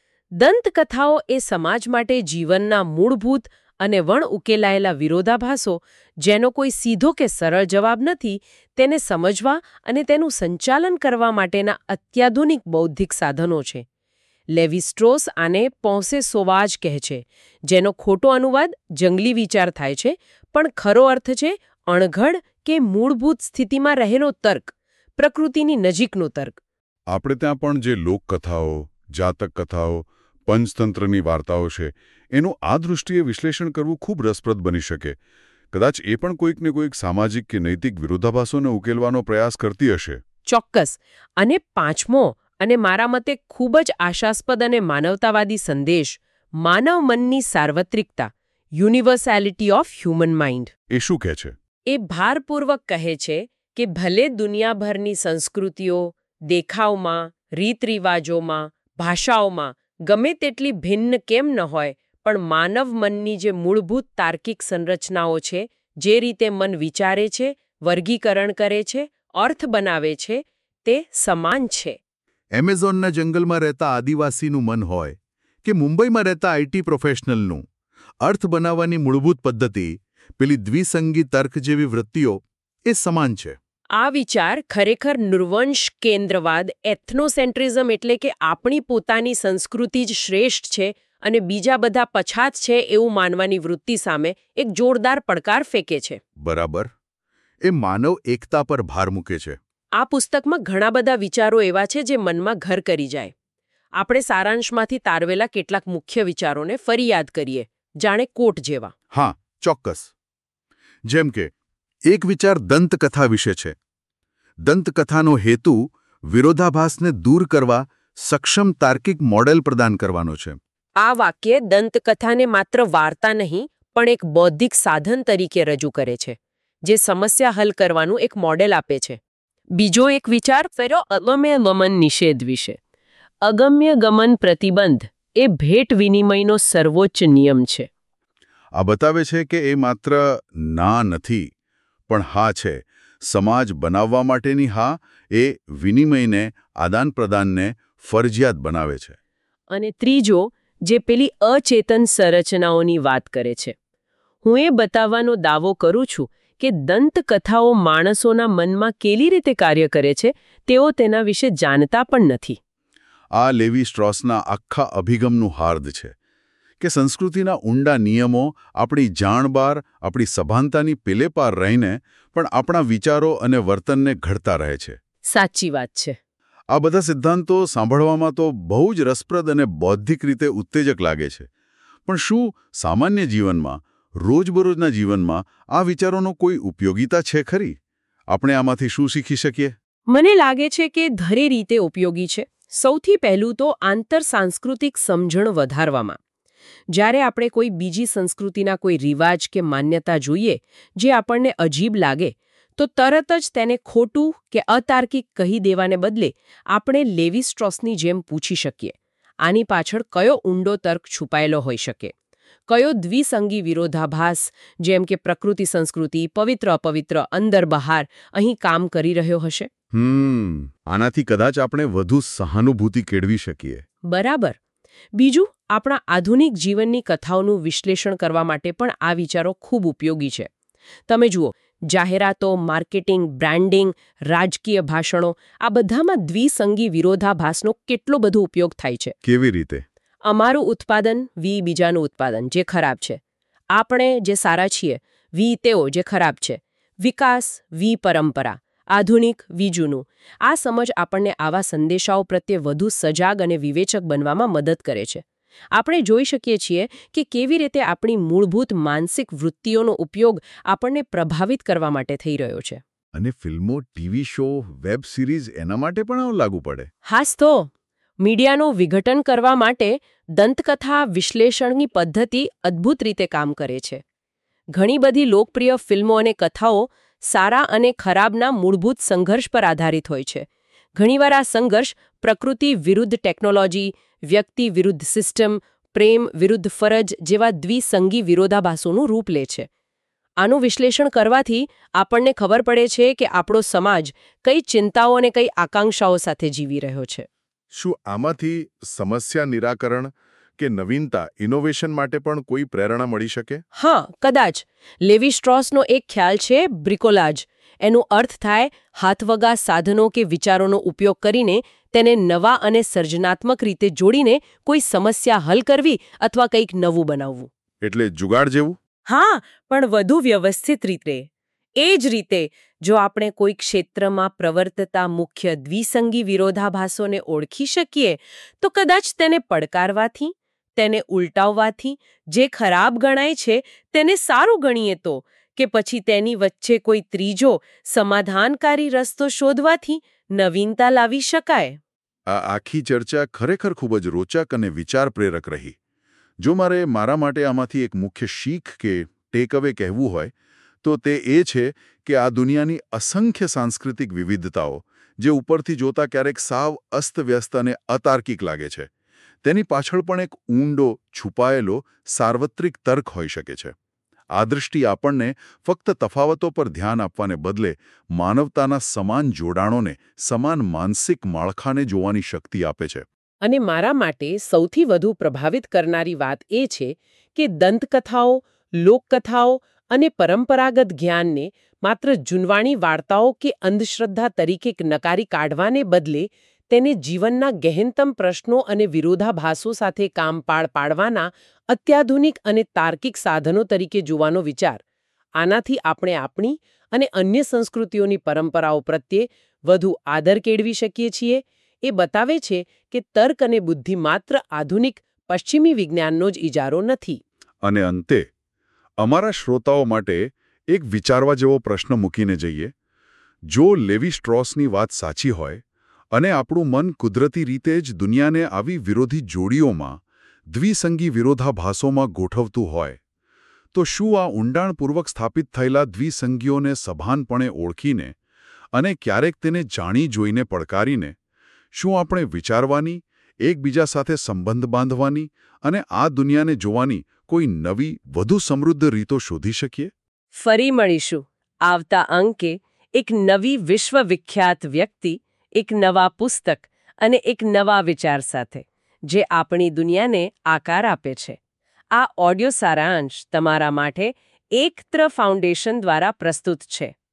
દંતકથાઓ એ સમાજ માટે જીવનના મૂળભૂત અને વણ ઉકેલાયેલા વિરોધાભાસો, જેનો કોઈ સીધો કે સરળ જવાબ નથી, તેને સમજવા અને તેનું સંચાલન કરવા માટેના અત્યાધુનિક બૌદ્ધિક સાધનો છે. લેવી સ્ટ્રોસ આને પોંસે સોવાજ કહે છે, જેનો ખોટો અનુવાદ જંગલી વિચાર થાય છે, પણ ખરો અર્થ છે અણઘડ કે મૂળભૂત સ્થિતિમાં રહેલો તર્ક, પ્રકૃતિની નજીકનો તર્ક. આપણે ત્યાં પણ જે લોકકથાઓ, જાતક કથાઓ, પંચતંત્રની વાર્તાઓ છે, એનું આ દૃષ્ટિએ વિશ્લેષણ કરવું ખૂબ રસપ્રદ બની શકે. કદાચ એ પણ કોઈકને કોઈક સામાજિક કે નૈતિક વિરોધાભાસોને ઉકેલવાનો પ્રયાસ કરતી હશે. ચોક્કસ. અને પાંચમો અને મારા મતે ખૂબ જ આશાસ્પદ અને માનવતાવાદી સંદેશ, માનવ મનની સાર્વત્રિકતા, યુનિવર્સેલિટી ઓફ હ્યુમન માઇન્ડ. એ શું કહે છે? એ ભારપૂર્વક કહે છે કે ભલે દુનિયાભરની સંસ્કૃતિઓ, દેખાવમાં, રીતરિવાજોમાં, ભાષાઓમાં ગમે તેટલી ભિન્ન કેમ ન હોય, પણ માનવ મનની જે મૂળભૂત તાર્કિક સંરચનાઓ છે, જે રીતે મન વિચારે છે, વર્ગીકરણ કરે છે, અર્થ બનાવે છે, તે સમાન છે. એમેઝોનના જંગલમાં રહેતા આદિવાસીનું મન હોય કે મુંબઈમાં રહેતા આઈટી પ્રોફેશનલનું, અર્થ બનાવવાની મૂળભૂત પદ્ધતિ, પેલી દ્વિસંગી તર્ક જેવી વૃત્તિઓ, એ સમાન છે. આ વિચાર ખરેખર નૃવંશ કેન્દ્રવાદ, એથ્નોસેન્ટ્રિઝમ એટલે કે આપણી પોતાની સંસ્કૃતિ જ શ્રેષ્ઠ છે અને બીજા બધા પછાત છે એવું માનવાની વૃત્તિ સામે એક જોરદાર પડકાર ફેંકે છે. બરાબર. એ માનવ એકતા પર ભાર મૂકે છે. આ પુસ્તકમાં ઘણા બધા વિચારો એવા છે જે મનમાં ઘર કરી જાય. આપણે સારાંશમાંથી તારવેલા કેટલાક મુખ્ય વિચારોને ફરી યાદ કરીએ, જાણે કોટ જેવા. હા, ચોક્કસ. જેમ કે એક વિચાર દંતકથા વિશે છે. દંતકથાનો હેતુ વિરોધાભાસને દૂર કરવા સક્ષમ તાર્કિક મોડેલ પ્રદાન કરવાનો છે. આ વાક્ય દંતકથાને માત્ર વાર્તા નહીં, પણ એક બૌદ્ધિક સાધન તરીકે રજૂ કરે છે, જે સમસ્યા હલ કરવાનું એક મોડેલ આપે છે. બીજો એક વિચાર ફેરો અગમ્ય ગમન નિષેધ વિશે. અગમ્ય ગમન પ્રતિબંધ એ ભેટ વિનિમયનો સર્વોચ્ચ નિયમ છે. આ બતાવે છે કે એ માત્ર ના નથી, પણ હા છે. સમાજ બનાવવા માટેની હા, એ વિનિમયને, આદાન પ્રદાનને ફરજિયાત બનાવે છે. અને ત્રીજો, જે પેલી અચેતન સંરચનાઓની વાત કરે છે. હું એ બતાવવાનો દાવો કરું છું કે દંતકથાઓ માણસોના મનમાં કેવી રીતે કાર્ય કરે છે, તેઓ તેના વિશે જાણતા પણ નથી. આ લેવી સ્ટ્રોસના આખા અભિગમનું હાર્દ છે કે સંસ્કૃતિના ઊંડા નિયમો આપણી જાણ-બહાર, આપણી સભાનતાની પેલે પાર રહીને પણ આપણા વિચારો અને વર્તનને ઘડતા રહે છે. સાચી વાત છે. આ બધા સિદ્ધાંતો સાંભળવામાં તો બહુ જ રસપ્રદ અને બૌદ્ધિક રીતે ઉત્તેજક લાગે છે. પણ શું સામાન્ય જીવનમાં, રોજબરોજના જીવનમાં આ વિચારોનો કોઈ ઉપયોગિતા છે ખરી? આપણે આમાંથી શું શીખી શકીએ? મને લાગે છે કે ધરી રીતે ઉપયોગી છે. સૌથી પહેલું તો આંતરસાંસ્કૃતિક સમજણ વધારવામાં. જ્યારે આપણે કોઈ બીજી સંસ્કૃતિના કોઈ રિવાજ કે માન્યતા જોઈએ જે આપણને અજીબ લાગે, તો તરત જ તેને ખોટું કે અતાર્કિક કહી દેવાને બદલે આપણે લેવી સ્ટ્રોસની જેમ પૂછી શકીએ, આની પાછળ કયો ઊંડો તર્ક છુપાયેલો હોઈ શકે? કયો દ્વિસંગી વિરોધાભાસ, જેમ કે પ્રકૃતિ સંસ્કૃતિ, પવિત્ર અપવિત્ર, અંદર બહાર, અહીં કામ કરી રહ્યો હશે? આનાથી કદાચ આપણે વધુ સહાનુભૂતિ કેળવી શકીએ. બરાબર. બીજું, આપણા આધુનિક જીવનની કથાઓનું વિશ્લેષણ કરવા માટે પણ આ વિચારો ખૂબ ઉપયોગી છે. તમે જુઓ, જાહેરાતો, માર્કેટિંગ, બ્રાન્ડિંગ, રાજકીય ભાષણો, આ બધામાં દ્વિસંગી વિરોધાભાસનો કેટલો બધો ઉપયોગ થાય છે. કેવી રીતે? અમારું ઉત્પાદન વી બીજાનું ઉત્પાદન, જે ખરાબ છે. આપણે જે સારા છીએ વી તેઓ, જે ખરાબ છે. વિકાસ વી પરંપરા, આધુનિક વી જૂનું. આ સમજ આપણને આવા સંદેશાઓ પ્રત્યે વધુ સજાગ અને વિવેચક બનવામાં મદદ કરે છે. આપણે જોઈ શકીએ છીએ કે કેવી રીતે આપણી મૂળભૂત માનસિક વૃત્તિઓનો ઉપયોગ આપણને પ્રભાવિત કરવા માટે થઈ રહ્યો છે. અને ફિલ્મો, ટીવી શો, વેબ સિરીઝ એના માટે પણ આવું લાગુ પડે. હાસ તો મીડિયાનું વિઘટન કરવા માટે દંતકથા વિશ્લેષણની પદ્ધતિ અદ્ભુત રીતે કામ કરે છે. ઘણી બધી લોકપ્રિય ફિલ્મો અને કથાઓ સારા અને ખરાબના મૂળભૂત સંઘર્ષ પર આધારિત હોય છે. ઘણીવાર આ સંઘર્ષ પ્રકૃતિ વિરુદ્ધ ટેકનોલોજી, વ્યક્તિ વિરુદ્ધ સિસ્ટમ, પ્રેમ વિરુદ્ધ ફરજ જેવા દ્વિસંગી વિરોધાભાસોનું રૂપ લે છે. આનું વિશ્લેષણ કરવાથી આપણને ખબર પડે છે કે આપણો સમાજ કઈ ચિંતાઓ અને કઈ આકાંક્ષાઓ સાથે જીવી રહ્યો છે. શું આમાંથી સમસ્યા નિરાકરણ કે નવીનતા, ઇનોવેશન માટે પણ કોઈ પ્રેરણા મળી શકે? હા, કદાચ. લેવી સ્ટ્રોસનો એક ખ્યાલ છે બ્રિકોલાજ. એનો અર્થ થાય હાથવગા સાધનો કે વિચારોનો ઉપયોગ કરીને તેને નવા અને સર્જનાત્મક રીતે જોડીને કોઈ સમસ્યા હલ કરવી અથવા કંઈક નવું બનાવવું. એટલે જુગાડ જેવું? હા, પણ વધુ વ્યવસ્થિત રીતે. એ જ રીતે જો આપણે કોઈ ક્ષેત્રમાં પ્રવર્તતા મુખ્ય દ્વિસંગી વિરોધાભાસોને ઓળખી શકીએ તો કદાચ તેને પડકારવાથી, તેને ઉલટાવવાથી જે ખરાબ ગણાય છે તેને સારું ગણીએ તો, કે પછી તેની વચ્ચે કોઈ ત્રીજો સમાધાનકારી રસ્તો શોધવાથી નવીનતા લાવી શકાય. આ આખી ચર્ચા ખરેખર ખૂબ જ રોચક અને વિચાર પ્રેરક રહી. જો મારે મારા માટે આમાંથી એક મુખ્ય શીખ કે ટેકઅવે કહેવું હોય તો તે એ છે કે આ દુનિયાની અસંખ્ય સાંસ્કૃતિક વિવિધતાઓ, જે ઉપરથી જોતા ક્યારેક સાવ અસ્તવ્યસ્ત અને અતાર્કિક લાગે છે, તેની પાછળ પણ એક ઊંડો, છુપાયેલો, સાર્વત્રિક તર્ક હોઈ શકે છે. આ દૃષ્ટિ આપણને ફક્ત તફાવતો પર ધ્યાન આપવાને બદલે માનવતાના સમાન જોડાણોને, સમાન માનસિક માળખાને જોવાની શક્તિ આપે છે. અને મારા માટે સૌથી વધુ પ્રભાવિત કરનારી વાત એ છે કે દંતકથાઓ, લોકકથાઓ અને પરંપરાગત જ્ઞાનને માત્ર જૂનવાણી વાર્તાઓ કે અંધશ્રદ્ધા તરીકે નકારી કાઢવાને બદલે તેને જીવનના ગહેનતમ પ્રશ્નો અને વિરોધાભાસો સાથે કામ પાડવાના અત્યાધુનિક અને તાર્કિક સાધનો તરીકે જોવાનો વિચાર. આનાથી આપણે આપણી અને અન્ય સંસ્કૃતિઓની પરંપરાઓ પ્રત્યે વધુ આદર કેળવી શકીએ છીએ. એ બતાવે છે કે તર્ક અને બુદ્ધિ માત્ર આધુનિક પશ્ચિમી વિજ્ઞાનનો જ ઇજારો નથી. અને અંતે અમારા શ્રોતાઓ માટે એક વિચારવા જેવો પ્રશ્ન મૂકીને જઈએ. જો લેવી સ્ટ્રોસની વાત સાચી હોય અને આપણું મન કુદરતી રીતે જ દુનિયાને આવી વિરોધી જોડીઓમાં, દ્વિસંગી વિરોધાભાસોમાં ગોઠવતું હોય, તો શું આ ઊંડાણપૂર્વક સ્થાપિત થયેલા દ્વિસંગીઓને સભાનપણે ઓળખીને અને ક્યારેક તેને જાણી જોઈને પડકારીને, શું આપણે વિચારવાની, એકબીજા સાથે સંબંધ બાંધવાની અને આ દુનિયાને જોવાની કોઈ નવી, વધુ સમૃદ્ધ રીતો શોધી શકીએ? ફરી મળીશું આવતા અંકે એક નવી વિશ્વવિખ્યાત વ્યક્તિ, એક નવા પુસ્તક અને એક નવા વિચાર સાથે, જે આપણી દુનિયાને આકાર આપે છે. આ ઓડિયો સારાંશ તમારા માટે એકત્ર ફાઉન્ડેશન દ્વારા પ્રસ્તુત છે.